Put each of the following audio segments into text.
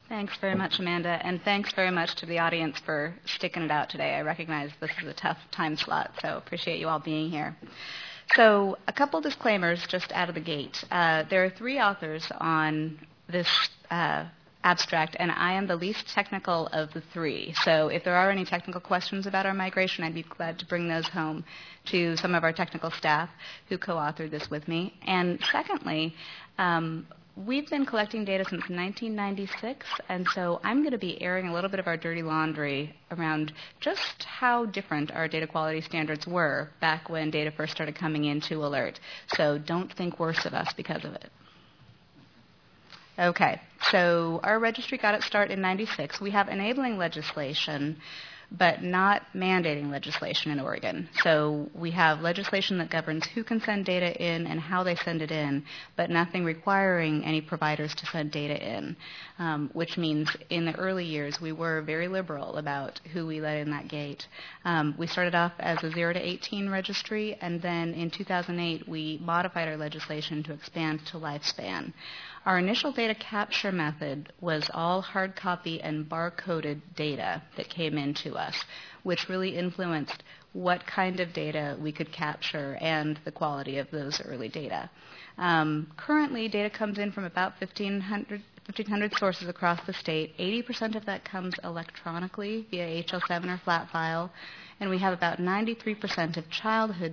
Thanks very much, Amanda, and thanks very much to the audience for sticking it out today. I recognize this is a tough time slot, so appreciate you all being here. So a couple disclaimers just out of the gate. There are 3 authors on this abstract, and I am the least technical of the 3. So if there are any technical questions about our migration, I'd be glad to bring those home to some of our technical staff who co-authored this with me. And secondly, we've been collecting data since 1996, and so I'm going to be airing a little bit of our dirty laundry around just how different our data quality standards were back when data first started coming into ALERT. So don't think worse of us because of it. Okay, so our registry got its start in 96. We have enabling legislation, but not mandating legislation in Oregon. So we have legislation that governs who can send data in and how they send it in, but nothing requiring any providers to send data in, which means in the early years we were very liberal about who we let in that gate. We started off as a 0 to 18 registry, and then in 2008 we modified our legislation to expand to lifespan. Our initial data capture method was all hard copy and barcoded data that came into us, which really influenced what kind of data we could capture and the quality of those early data. Currently, data comes in from about 1,500 sources across the state. 80% of that comes electronically via HL7 or flat file, and we have about 93% of childhood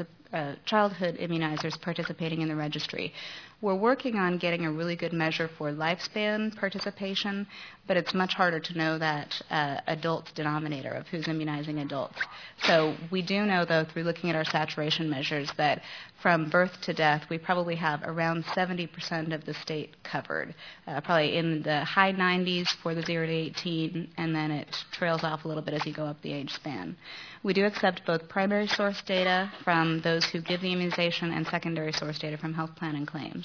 immunizers participating in the registry. We're working on getting a really good measure for lifespan participation, but it's much harder to know that adult denominator of who's immunizing adults. So we do know, though, through looking at our saturation measures, that from birth to death, we probably have around 70% of the state covered, probably in the high 90s for the 0 to 18, and then it trails off a little bit as you go up the age span. We do accept both primary source data from those who give the immunization and secondary source data from health plan and claims.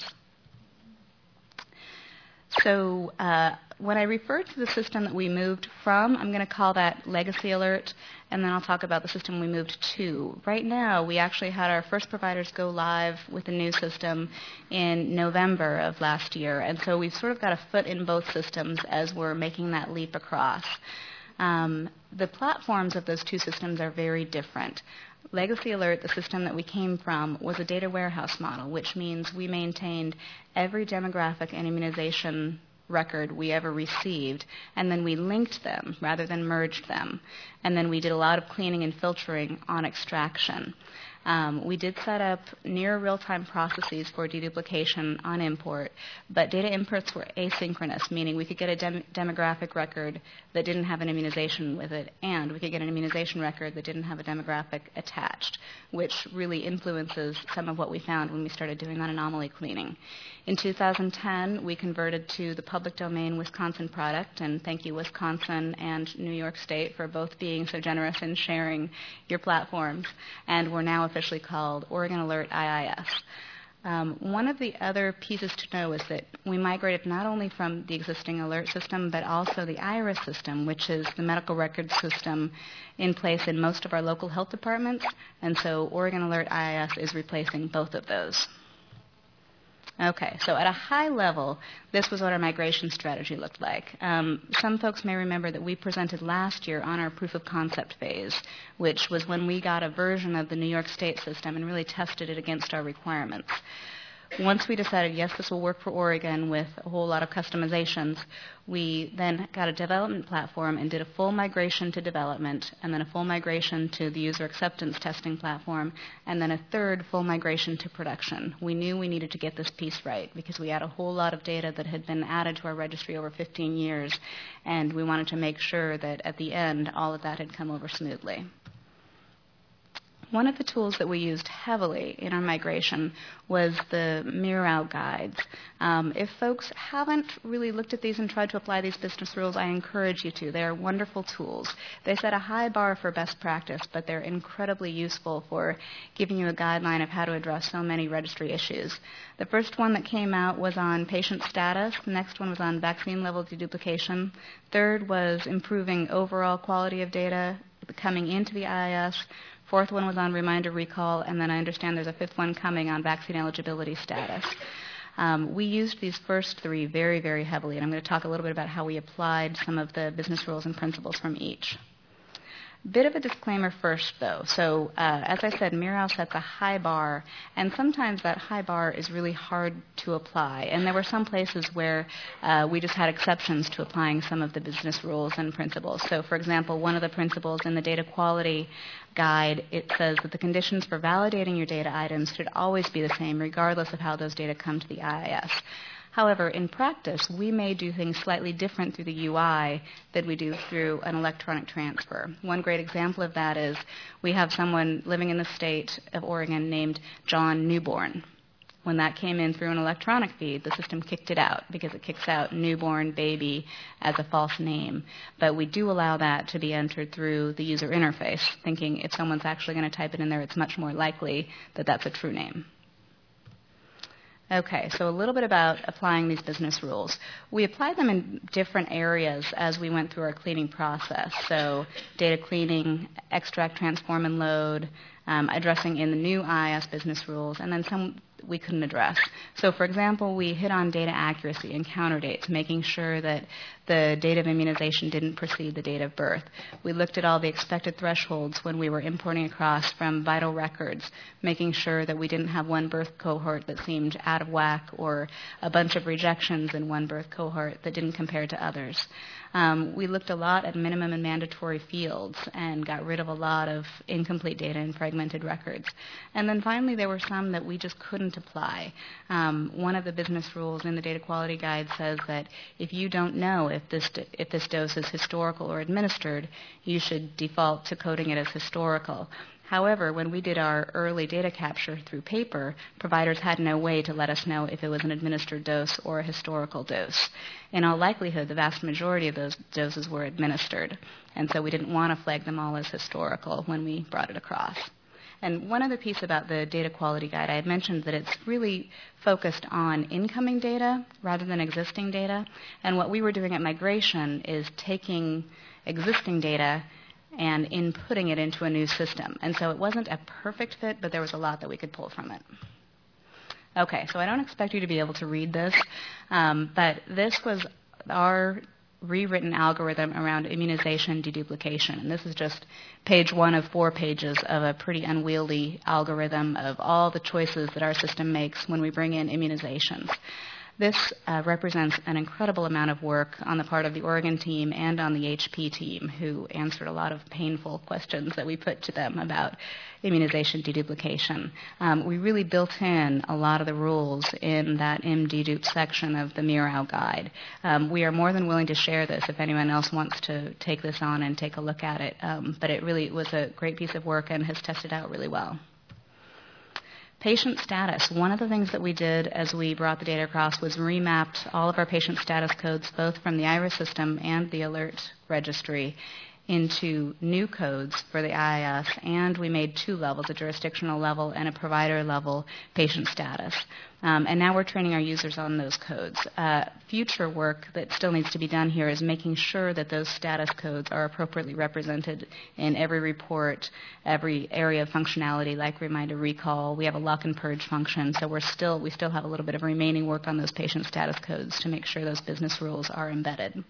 So when I refer to the system that we moved from, I'm going to call that Legacy ALERT, and then I'll talk about the system we moved to. Right now, we actually had our first providers go live with the new system in November of last year, and so we've sort of got a foot in both systems as we're making that leap across. The platforms of those 2 systems are very different. Legacy ALERT, the system that we came from, was a data warehouse model, which means we maintained every demographic and immunization record we ever received, and then we linked them rather than merged them. And then we did a lot of cleaning and filtering on extraction. We did set up near real-time processes for deduplication on import, but data inputs were asynchronous, meaning we could get a demographic record that didn't have an immunization with it, and we could get an immunization record that didn't have a demographic attached, which really influences some of what we found when we started doing that anomaly cleaning. In 2010, we converted to the public domain Wisconsin product, and thank you, Wisconsin and New York State, for both being so generous in sharing your platforms, and we're now officially called Oregon ALERT IIS. One of the other pieces to know is that we migrated not only from the existing ALERT system, but also the IRIS system, which is the medical records system in place in most of our local health departments, and so Oregon ALERT IIS is replacing both of those. Okay, so at a high level, this was what our migration strategy looked like. Some folks may remember that we presented last year on our proof of concept phase, which was when we got a version of the New York State system and really tested it against our requirements. Once we decided, yes, this will work for Oregon with a whole lot of customizations, we then got a development platform and did a full migration to development, and then a full migration to the user acceptance testing platform, and then a third full migration to production. We knew we needed to get this piece right because we had a whole lot of data that had been added to our registry over 15 years, and we wanted to make sure that at the end all of that had come over smoothly. One of the tools that we used heavily in our migration was the Miro guides. If folks haven't really looked at these and tried to apply these business rules, I encourage you to. They are wonderful tools. They set a high bar for best practice, but they're incredibly useful for giving you a guideline of how to address so many registry issues. The first one that came out was on patient status. The next one was on vaccine level deduplication. Third was improving overall quality of data coming into the IIS. Fourth one was on reminder recall, and then I understand there's a fifth one coming on vaccine eligibility status. We used these first three very, very heavily, and I'm going to talk a little bit about how we applied some of the business rules and principles from each. Bit of a disclaimer first, though. So, as I said, Miro sets a high bar, and sometimes that high bar is really hard to apply. And there were some places where we just had exceptions to applying some of the business rules and principles. So, for example, one of the principles in the data quality guide, it says that the conditions for validating your data items should always be the same, regardless of how those data come to the IIS. However, in practice, we may do things slightly different through the UI than we do through an electronic transfer. One great example of that is we have someone living in the state of Oregon named John Newborn. When that came in through an electronic feed, the system kicked it out because it kicks out newborn baby as a false name. But we do allow that to be entered through the user interface, thinking if someone's actually going to type it in there, it's much more likely that that's a true name. Okay, so a little bit about applying these business rules. We applied them in different areas as we went through our cleaning process. So data cleaning, extract, transform, and load, addressing in the new IIS business rules, and then some we couldn't address. So, for example, we hit on data accuracy and counter dates, making sure that the date of immunization didn't precede the date of birth. We looked at all the expected thresholds when we were importing across from vital records, making sure that we didn't have one birth cohort that seemed out of whack or a bunch of rejections in one birth cohort that didn't compare to others. We looked a lot at minimum and mandatory fields and got rid of a lot of incomplete data and fragmented records. And then finally, there were some that we just couldn't apply. One of the business rules in the data quality guide says that if you don't know if this dose is historical or administered, you should default to coding it as historical. However, when we did our early data capture through paper, providers had no way to let us know if it was an administered dose or a historical dose. In all likelihood, the vast majority of those doses were administered, and so we didn't want to flag them all as historical when we brought it across. And one other piece about the data quality guide, I had mentioned that it's really focused on incoming data rather than existing data. And what we were doing at migration is taking existing data and inputting it into a new system. And so it wasn't a perfect fit, but there was a lot that we could pull from it. Okay, so I don't expect you to be able to read this, but this was our rewritten algorithm around immunization deduplication. And this is just page 1 of 4 pages of a pretty unwieldy algorithm of all the choices that our system makes when we bring in immunizations. This represents an incredible amount of work on the part of the Oregon team and on the HP team, who answered a lot of painful questions that we put to them about immunization deduplication. We really built in a lot of the rules in that IMDedupe section of the Miro guide. We are more than willing to share this if anyone else wants to take this on and take a look at it, but it really was a great piece of work and has tested out really well. Patient status. One of the things that we did as we brought the data across was remapped all of our patient status codes, both from the IRIS system and the alert registry, into new codes for the IIS, and we made 2 levels, a jurisdictional level and a provider level patient status. And now we're training our users on those codes. Future work that still needs to be done here is making sure that those status codes are appropriately represented in every report, every area of functionality, like reminder recall. We have a lock and purge function, so we still have a little bit of remaining work on those patient status codes to make sure those business rules are embedded.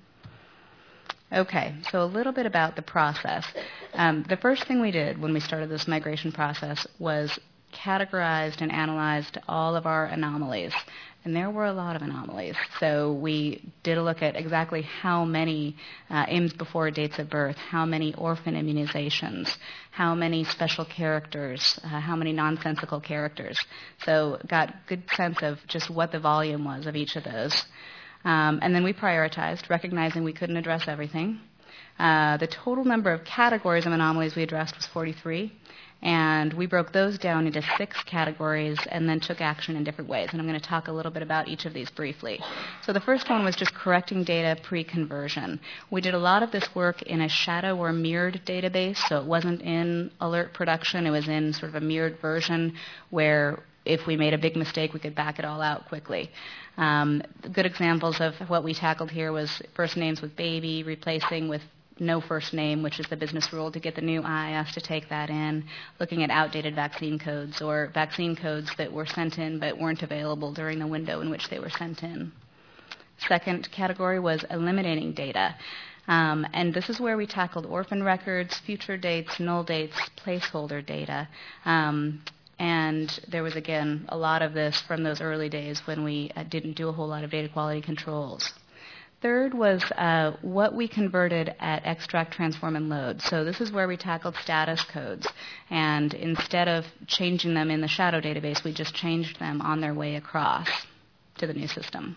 Okay, so a little bit about the process. The first thing we did when we started this migration process was categorized and analyzed all of our anomalies. And there were a lot of anomalies. So we did a look at exactly how many IMs before dates of birth, how many orphan immunizations, how many special characters, how many nonsensical characters. So got good sense of just what the volume was of each of those. And then we prioritized, recognizing we couldn't address everything. The total number of categories of anomalies we addressed was 43, and we broke those down into 6 categories and then took action in different ways. And I'm going to talk a little bit about each of these briefly. So the first one was just correcting data pre-conversion. We did a lot of this work in a shadow or mirrored database, so it wasn't in alert production. It was in sort of a mirrored version where if we made a big mistake, we could back it all out quickly. Good examples of what we tackled here was first names with baby, replacing with no first name, which is the business rule, to get the new IIS to take that in, looking at outdated vaccine codes or vaccine codes that were sent in but weren't available during the window in which they were sent in. Second category was eliminating data. And this is where we tackled orphan records, future dates, null dates, placeholder data. And there was, again, a lot of this from those early days when we didn't do a whole lot of data quality controls. Third was what we converted at extract, transform, and load. So this is where we tackled status codes. And instead of changing them in the shadow database, we just changed them on their way across to the new system.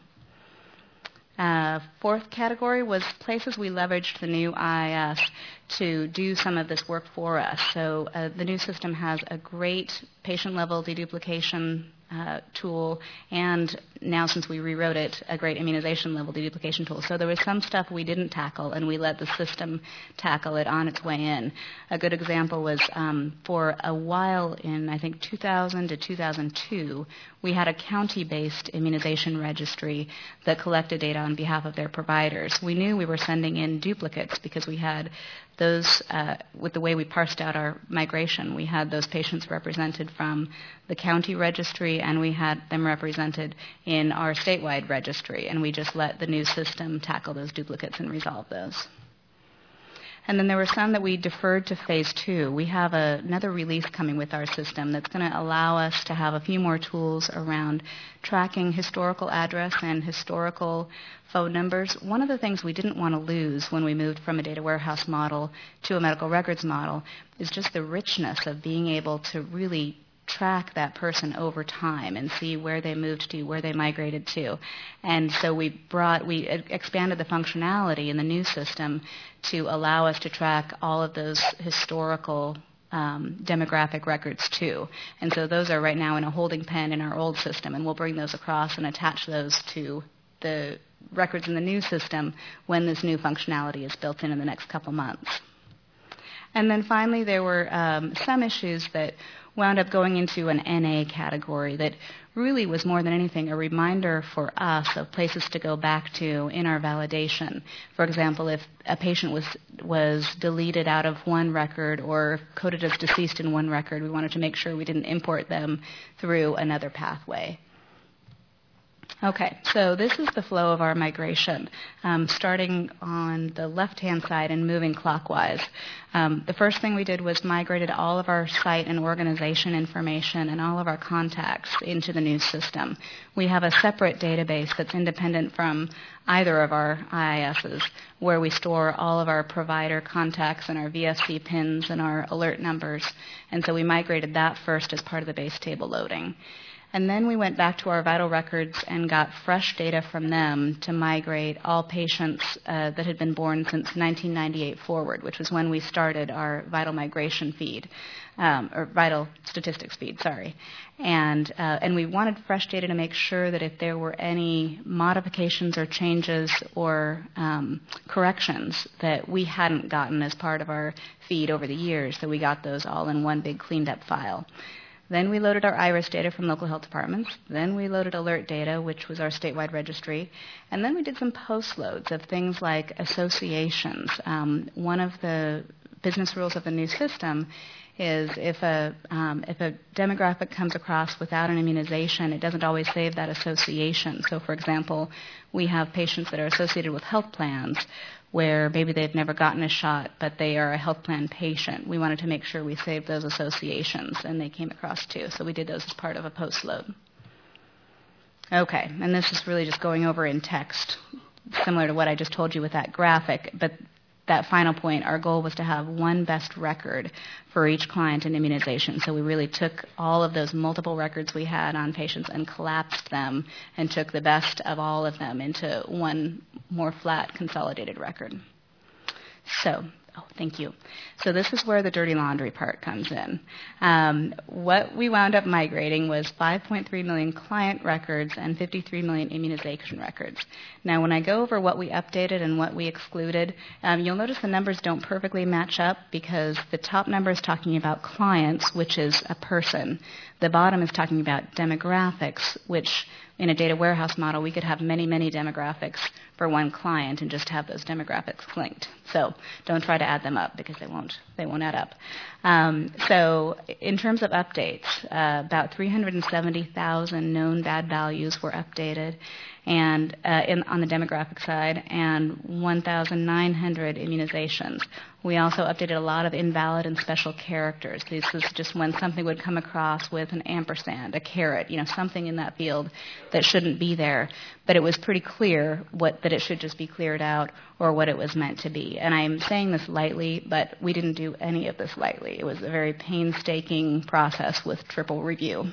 Fourth category was places we leveraged the new IIS to do some of this work for us. So the new system has a great patient-level deduplication tool, and now since we rewrote it, a great immunization-level deduplication tool. So there was some stuff we didn't tackle, and we let the system tackle it on its way in. A good example was for a while in, I think, 2000 to 2002, we had a county-based immunization registry that collected data on behalf of their providers. We knew we were sending in duplicates because we had those, with the way we parsed out our migration, we had those patients represented from the county registry, and we had them represented in our statewide registry, and we just let the new system tackle those duplicates and resolve those. And then there were some that we deferred to phase 2. We have another release coming with our system that's going to allow us to have a few more tools around tracking historical address and historical phone numbers. One of the things we didn't want to lose when we moved from a data warehouse model to a medical records model is just the richness of being able to really track that person over time and see where they moved to, where they migrated to. And so we expanded the functionality in the new system to allow us to track all of those historical demographic records too. And so those are right now in a holding pen in our old system, and we'll bring those across and attach those to the records in the new system when this new functionality is built in the next couple months. And then finally, there were some issues that wound up going into an NA category that really was more than anything a reminder for us of places to go back to in our validation. For example, if a patient was deleted out of one record or coded as deceased in one record, we wanted to make sure we didn't import them through another pathway. Okay, so this is the flow of our migration, starting on the left-hand side and moving clockwise. The first thing we did was migrated all of our site and organization information and all of our contacts into the new system. We have a separate database that's independent from either of our IISs, where we store all of our provider contacts and our VFC pins and our alert numbers. And so we migrated that first as part of the base table loading. And then we went back to our vital records and got fresh data from them to migrate all patients that had been born since 1998 forward, which was when we started our vital migration feed, or vital statistics feed, sorry. And we wanted fresh data to make sure that if there were any modifications or changes or corrections that we hadn't gotten as part of our feed over the years, that we got those all in one big cleaned up file. Then we loaded our IRIS data from local health departments. Then we loaded alert data, which was our statewide registry. And then we did some post loads of things like associations. One of the business rules of the new system is if a demographic comes across without an immunization, it doesn't always save that association. So, for example, we have patients that are associated with health plans where maybe they've never gotten a shot, but they are a health plan patient. We wanted to make sure we saved those associations, and they came across too. So we did those as part of a post load. Okay, and this is really just going over in text, similar to what I just told you with that graphic, but that final point, our goal was to have one best record for each client in immunization. So we really took all of those multiple records we had on patients and collapsed them and took the best of all of them into one more flat consolidated record. So, thank you. So this is where the dirty laundry part comes in. What we wound up migrating was 5.3 million client records and 53 million immunization records. Now, when I go over what we updated and what we excluded, you'll notice the numbers don't perfectly match up because the top number is talking about clients, which is a person. The bottom is talking about demographics, which in a data warehouse model, we could have many, many demographics for one client and just have those demographics linked. So don't try to add them up because they won't add up. So in terms of updates, about 370,000 known bad values were updated, and on the demographic side, and 1,900 immunizations. We also updated a lot of invalid and special characters. This is just when something would come across with an ampersand, a caret, something in that field that shouldn't be there, but it was pretty clear that it should just be cleared out or what it was meant to be. And I'm saying this lightly, but we didn't do any of this lightly. It was a very painstaking process with triple review.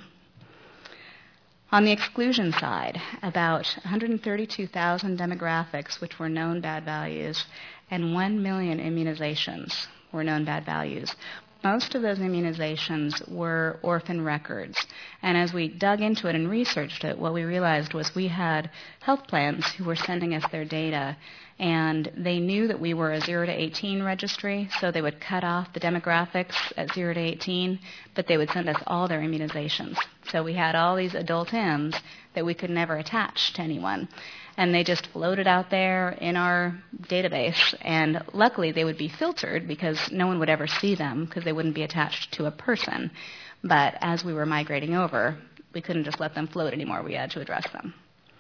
On the exclusion side, about 132,000 demographics, which were known bad values, and 1 million immunizations were known bad values. Most of those immunizations were orphan records. And as we dug into it and researched it, what we realized was we had health plans who were sending us their data, and they knew that we were a 0 to 18 registry, so they would cut off the demographics at 0 to 18, but they would send us all their immunizations. So we had all these adult M's that we could never attach to anyone. And they just floated out there in our database. And luckily, they would be filtered because no one would ever see them because they wouldn't be attached to a person. But as we were migrating over, we couldn't just let them float anymore. We had to address them.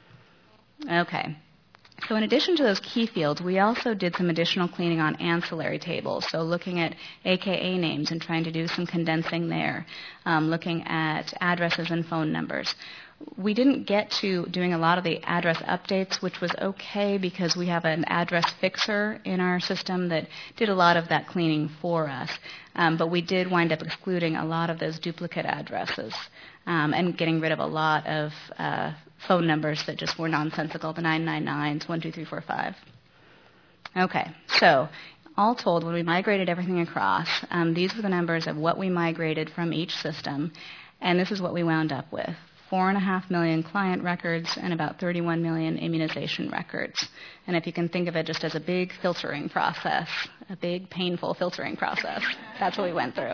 Okay. So in addition to those key fields, we also did some additional cleaning on ancillary tables. So looking at AKA names and trying to do some condensing there, looking at addresses and phone numbers. We didn't get to doing a lot of the address updates, which was okay because we have an address fixer in our system that did a lot of that cleaning for us. But we did wind up excluding a lot of those duplicate addresses and getting rid of a lot of phone numbers that just were nonsensical, the 999s, 12345. Okay, so all told, when we migrated everything across, these were the numbers of what we migrated from each system, and this is what we wound up with. 4.5 million client records and about 31 million immunization records. And if you can think of it just as a big filtering process, a big painful filtering process, that's what we went through.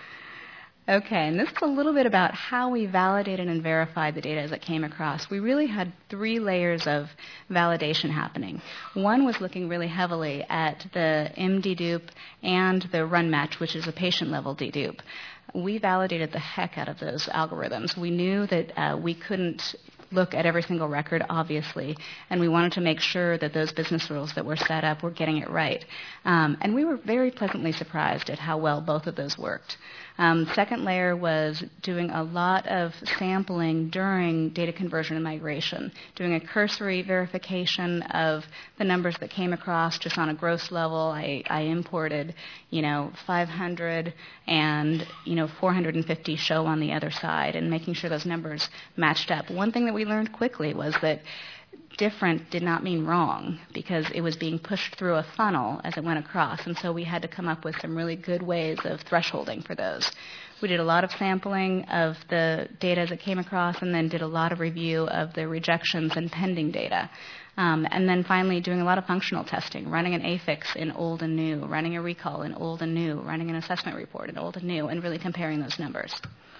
Okay, and this is a little bit about how we validated and verified the data as it came across. We really had 3 layers of validation happening. One was looking really heavily at the MDedupe and the run match, which is a patient-level dedupe. We validated the heck out of those algorithms. We knew that we couldn't look at every single record, obviously, and we wanted to make sure that those business rules that were set up were getting it right. And we were very pleasantly surprised at how well both of those worked. Second layer was doing a lot of sampling during data conversion and migration, doing a cursory verification of the numbers that came across just on a gross level. I imported, 500 and, 450 show on the other side, and making sure those numbers matched up. One thing that we learned quickly was that different did not mean wrong because it was being pushed through a funnel as it went across, and so we had to come up with some really good ways of thresholding for those. We did a lot of sampling of the data as it came across, and then did a lot of review of the rejections and pending data. And then finally doing a lot of functional testing, running an AFIX in old and new, running a recall in old and new, running an assessment report in old and new, and really comparing those numbers.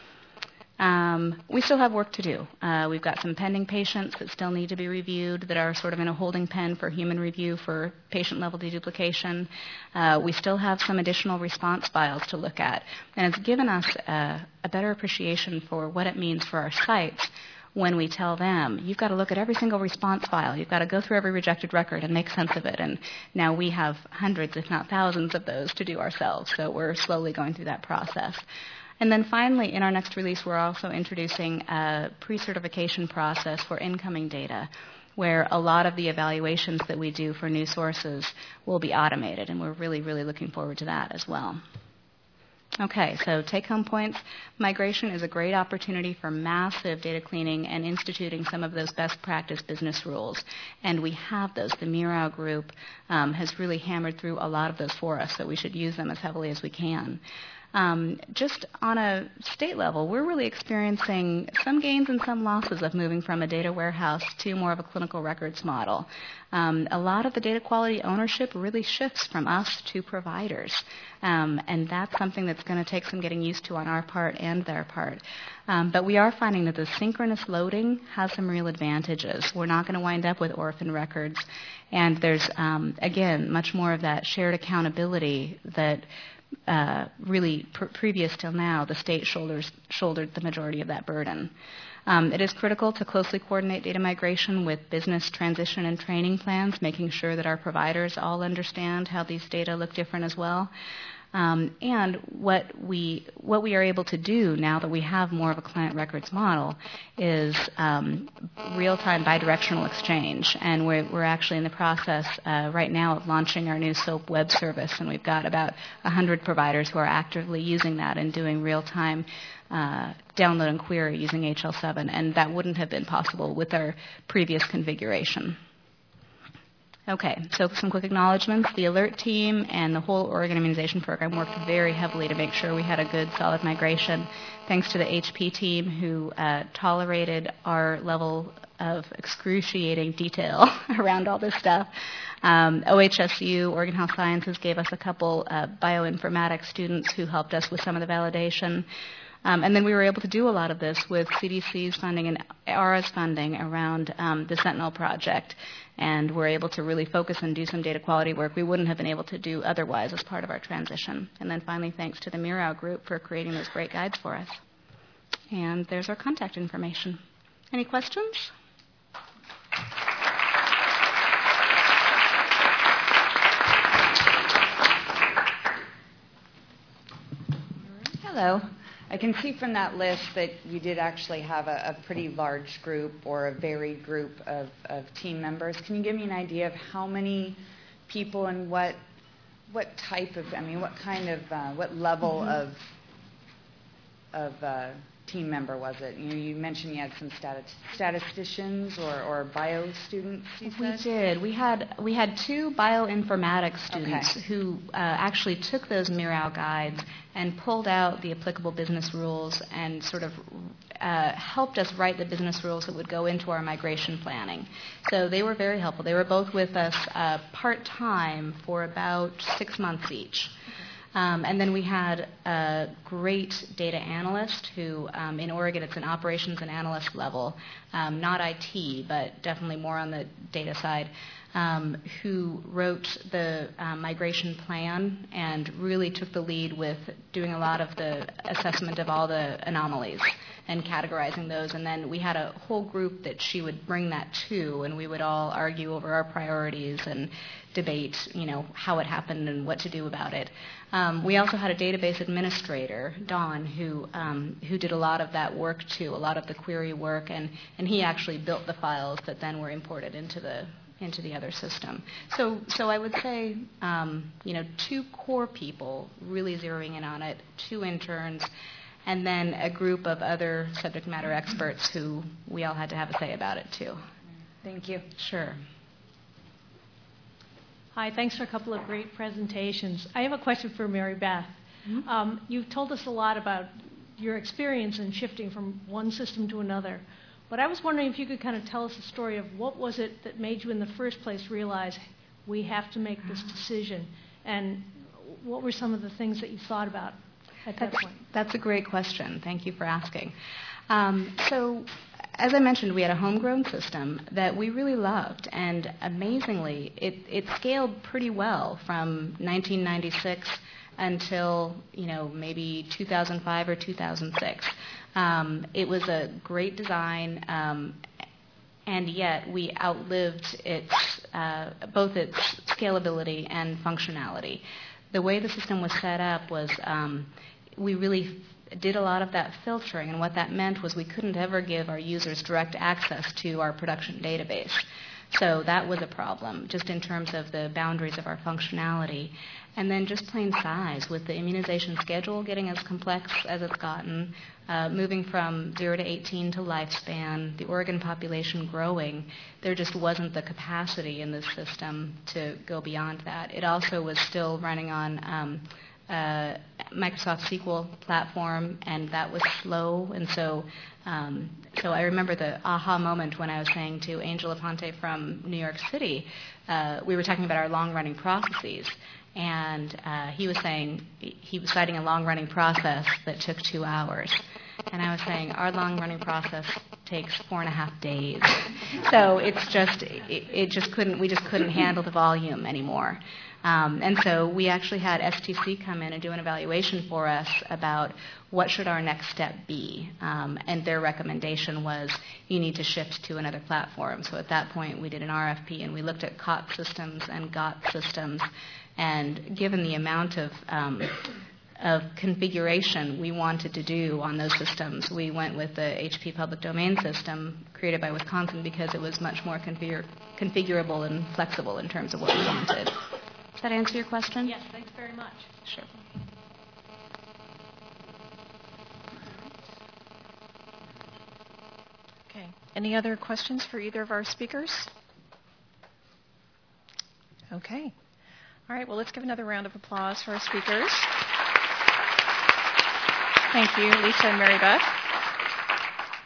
We still have work to do. We've got some pending patients that still need to be reviewed that are sort of in a holding pen for human review for patient-level deduplication. We still have some additional response files to look at. And it's given us a better appreciation for what it means for our sites when we tell them, you've got to look at every single response file. You've got to go through every rejected record and make sense of it. And now we have hundreds, if not thousands, of those to do ourselves. So we're slowly going through that process. And then finally, in our next release, we're also introducing a pre-certification process for incoming data, where a lot of the evaluations that we do for new sources will be automated. And we're really, really looking forward to that as well. Okay, so take-home points. Migration is a great opportunity for massive data cleaning and instituting some of those best practice business rules. And we have those. The Murau group has really hammered through a lot of those for us, so we should use them as heavily as we can. Just on a state level, we're really experiencing some gains and some losses of moving from a data warehouse to more of a clinical records model. A lot of the data quality ownership really shifts from us to providers, and that's something that's going to take some getting used to on our part and their part. But we are finding that the synchronous loading has some real advantages. We're not going to wind up with orphan records, and there's, again, much more of that shared accountability that really, previous till now, the state shouldered the majority of that burden. It is critical to closely coordinate data migration with business transition and training plans, making sure that our providers all understand how these data look different as well. And what we are able to do now that we have more of a client records model is real-time bidirectional exchange. And we're actually in the process right now of launching our new SOAP web service, and we've got about 100 providers who are actively using that and doing real-time download and query using HL7, and that wouldn't have been possible with our previous configuration. Okay, so some quick acknowledgments. The alert team and the whole Oregon immunization program worked very heavily to make sure we had a good, solid migration. Thanks to the HP team who tolerated our level of excruciating detail around all this stuff. OHSU, Oregon Health Sciences, gave us a couple bioinformatics students who helped us with some of the validation. And then we were able to do a lot of this with CDC's funding and ARA's funding around the Sentinel project. And we're able to really focus and do some data quality work we wouldn't have been able to do otherwise as part of our transition. And then finally, thanks to the Murau group for creating those great guides for us. And there's our contact information. Any questions? Hello. I can see from that list that you did actually have a pretty large group or a varied group of team members. Can you give me an idea of how many people and what type of, what kind of, what level of team member was it? You mentioned you had some statisticians or bio students. We did. We had two bioinformatics students who actually took those Murau guides and pulled out the applicable business rules and sort of helped us write the business rules that would go into our migration planning. So they were very helpful. They were both with us part-time for about 6 months each. And then we had a great data analyst who, in Oregon, it's an operations and analyst level, not IT, but definitely more on the data side, who wrote the migration plan and really took the lead with doing a lot of the assessment of all the anomalies and categorizing those. And then we had a whole group that she would bring that to, and we would all argue over our priorities and debate, how it happened and what to do about it. We also had a database administrator, Don, who did a lot of that work too, a lot of the query work, and he actually built the files that then were imported into the other system. So I would say, 2 core people really zeroing in on it, 2 interns, and then a group of other subject matter experts who we all had to have a say about it too. Thank you. Sure. Hi, thanks for a couple of great presentations. I have a question for Mary Beth. Mm-hmm. You've told us a lot about your experience in shifting from one system to another. But I was wondering if you could kind of tell us the story of what was it that made you in the first place realize we have to make this decision, and what were some of the things that you thought about at that point? That's a great question. Thank you for asking. So, as I mentioned, we had a homegrown system that we really loved, and amazingly, it scaled pretty well from 1996 until maybe 2005 or 2006. It was a great design, and yet we outlived both its scalability and functionality. The way the system was set up was we really did a lot of that filtering, and what that meant was we couldn't ever give our users direct access to our production database. So that was a problem, just in terms of the boundaries of our functionality. And then just plain size, with the immunization schedule getting as complex as it's gotten, moving from 0 to 18 to lifespan, the Oregon population growing, there just wasn't the capacity in this system to go beyond that. It also was still running on Microsoft SQL platform, and that was slow. And so I remember the aha moment when I was saying to Angel Aponte from New York City, we were talking about our long-running processes, and he was citing a long-running process that took 2 hours. And I was saying, our long-running process takes 4.5 days. So we just couldn't handle the volume anymore. And so we actually had STC come in and do an evaluation for us about what should our next step be. And their recommendation was you need to shift to another platform. So at that point, we did an RFP, and we looked at COT systems and GOT systems. And given the amount of configuration we wanted to do on those systems, we went with the HP public domain system created by Wisconsin because it was much more configurable and flexible in terms of what we wanted. Does that answer your question? Yes, thanks very much. Sure. Okay. Any other questions for either of our speakers? Okay. All right, well, let's give another round of applause for our speakers. Thank you, Lisa and Mary Beth.